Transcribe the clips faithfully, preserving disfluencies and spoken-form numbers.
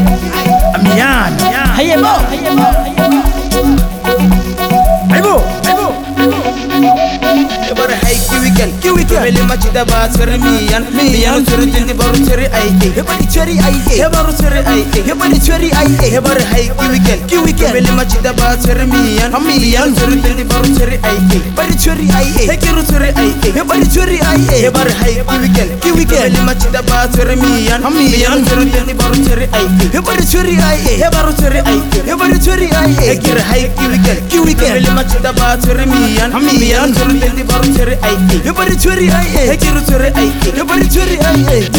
Amiyan. Hayebo. Hayebo. Ebar hay kiwikel kiwikel mele machida ba sermiyan miyan surutindi baru seri aike Hebari cheri aike. hebaru seri aike Hebari cheri aike. Ebar hay kiwikel kiwikel mele machida ba sermiyan miyan surutindi baru seri aike Hebari cheri aike. hekiru seri aike Hebari cheri aike. Ebar hay kiwikel kiwikel mele machida ba sermiyan miyan surutindi baru seri aike Hebari cheri aike. hebaru seri aike Hebari cheri aike. hekir hay kiwikel kiwikel mele machida ba sermiyan miyan surutindi baru seri aike Hebari cheri aike. hekiru seri aike Hebari cheri aike.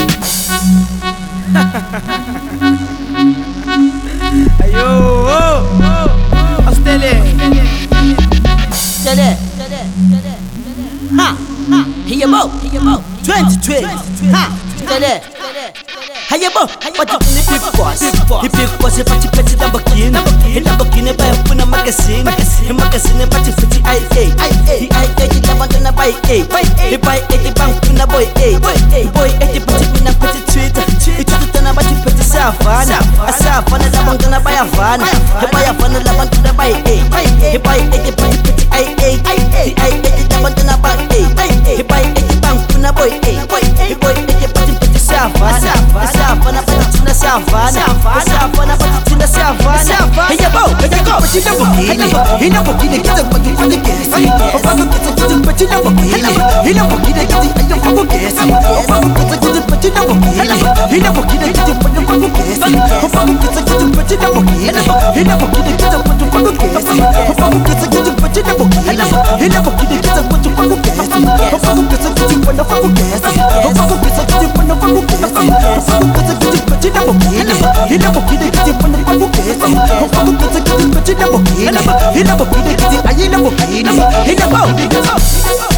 ayo Australia Chale. Ha. Hayebo. twenty twenty. Ha. Chale. Hayebo. What you in the big boss? The big boss is party petty Lamborghini. The Lamborghini buy a puna magazine. The magazine party fifty I A. The I A the Lamborghini buy A. The buy A the bank puna boy A. Boy A the party puna party Twitter. It's the tana party petty savana. A savana Lamborghini buy a van. The buy a van Lamborghini buy A. The buy A the party petty I A. The I A the Lamborghini buy A. The buy A the bank puna boy A. The boy A the party petty savana. Savana party tina savana. Savana party tina savana. Hey yo, hey yo, but you never get it. He never get it. Get up, but you never get it. If I'm gonna get it, but you never get it. He never get it. I don't forget it. If I'm gonna get it, but you never get it. He never get it. But you never get it. If I'm gonna get it, but you never get it. He never get it. But you never get it. If I'm gonna get it, but you never get it. He never get it. But you never get it. If I'm gonna get it, but you never get it. If I'm gonna get it, but you never get it. If I'm gonna get it, but you never get it. He never get it. He never get it. If I'm gonna get it, but you never get it. He never get it. He never get it. I never get it. He never get it.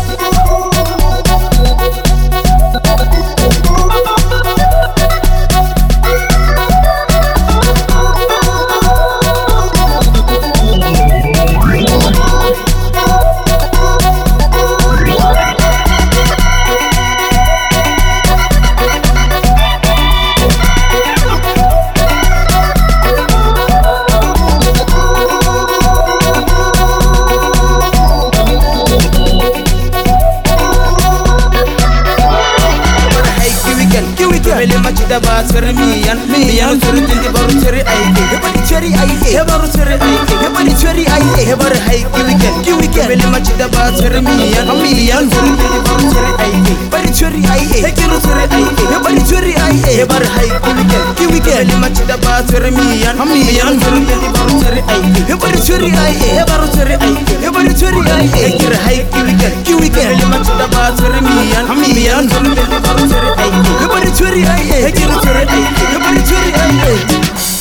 mele machida ba sermiyan miyan surutindi baru seri aike Hebari cheri aike. hebaru seri aike Hebari cheri aike. hebar hay kiwikel kiwikel mele machida ba sermiyan miyan surutindi baru seri aike Hebari cheri aike. hekiru seri aike Hebari cheri aike. hebar hay kiwikel kiwikel mele machida ba sermiyan miyan surutindi baru seri aike Hebari cheri aike. hebaru seri aike Hebari cheri aike. hekir hay kiwikel kiwikel mele machida ba sermiyan miyan surutindi baru seri aike Hebari cheri aike. hekiru seri aike Hebari cheri aike.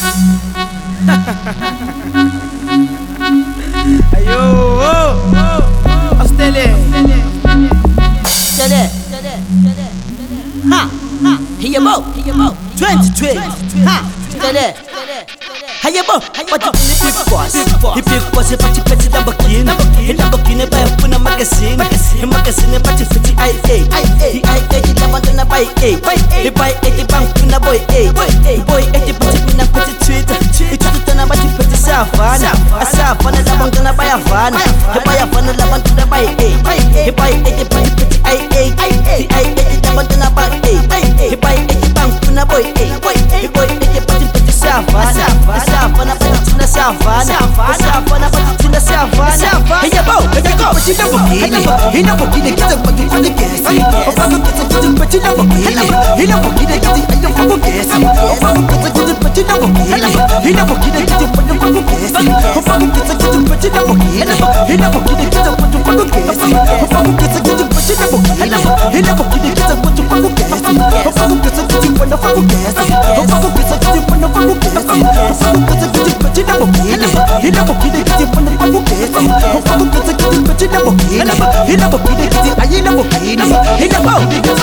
ayo Australia Chale. Ha. Hayebo. twenty twenty. Ha. Chale. Hayebo. What you in the big boss? The big boss is party petty Lamborghini. The Lamborghini buy a puna magazine. The magazine party fifty I A. The I A the Lamborghini buy A. The buy A the bank puna boy A. Boy A the party puna party Twitter. It's the tana party petty savana. A savana Lamborghini buy a van. The buy a van Lamborghini buy A. The buy A the party petty I A. The I A the Lamborghini buy A. The buy A the bank puna boy A. The boy A the party petty savana. Savana party tina savana. Savana party tina savana. Hey yo, hey yo, but you never get it. He never get it. Get up, but you never get it. If I'm gonna get it, but you never get it. He never get it. I don't forget it. If I'm gonna get it, but you never get it. He never get it. But you never get it. If I'm gonna get it, but you never get it. He never get it. But you never get it. If I'm gonna get it, but you never get it. He never get it. But you never get it. If I'm gonna get it, but you never get it. If I'm gonna get it, but you never get it. If I'm gonna get it, but you never get it. He never get it. But you never get it. If I'm gonna get it, but you never get it. He never get it. I never get it. He never.